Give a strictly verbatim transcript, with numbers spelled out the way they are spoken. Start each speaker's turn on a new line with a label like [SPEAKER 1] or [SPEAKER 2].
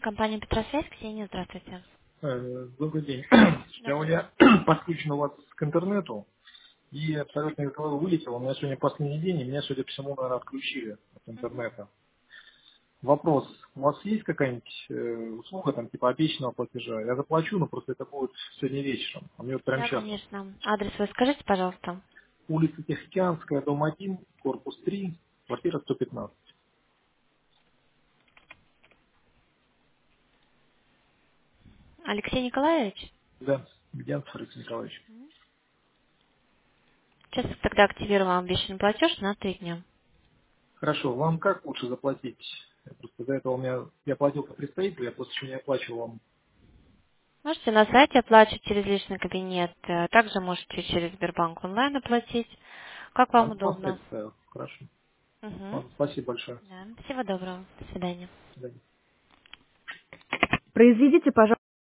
[SPEAKER 1] Компания Петросвязь, Ксения, здравствуйте.
[SPEAKER 2] Э, Добрый день.
[SPEAKER 1] Добрый
[SPEAKER 2] Сегодня
[SPEAKER 1] день.
[SPEAKER 2] я подключен у вас к интернету и абсолютно из головы вылетел. У меня сегодня последний день, и меня, судя по всему, наверное, отключили от
[SPEAKER 1] Мгм.
[SPEAKER 2] интернета. Вопрос. У вас есть какая-нибудь э, услуга, там, типа обещанного платежа? Я заплачу, но просто это будет сегодня вечером. А мне вот прямо
[SPEAKER 1] Да,
[SPEAKER 2] сейчас.
[SPEAKER 1] конечно. Адрес вы скажите, пожалуйста.
[SPEAKER 2] Улица Тихоокеанская, дом один, корпус три, квартира сто пятнадцать.
[SPEAKER 1] Алексей Николаевич?
[SPEAKER 2] Да, Медянцев Алексей Николаевич.
[SPEAKER 1] Сейчас тогда активирую вам обещанный платеж на три дня.
[SPEAKER 2] Хорошо, вам как лучше заплатить? Я просто до этого у меня, я платил как представитель, я после чего не оплачивал вам.
[SPEAKER 1] Можете на сайте оплачивать через личный кабинет, э, также можете через Сбербанк онлайн оплатить, как
[SPEAKER 2] А,
[SPEAKER 1] вам
[SPEAKER 2] ну, поставь,
[SPEAKER 1] удобно.
[SPEAKER 2] ставил. Хорошо.
[SPEAKER 1] Угу.
[SPEAKER 2] Ладно, спасибо большое.
[SPEAKER 1] Да. Всего доброго. До свидания.
[SPEAKER 2] До свидания.
[SPEAKER 1] Произведите, пожалуйста.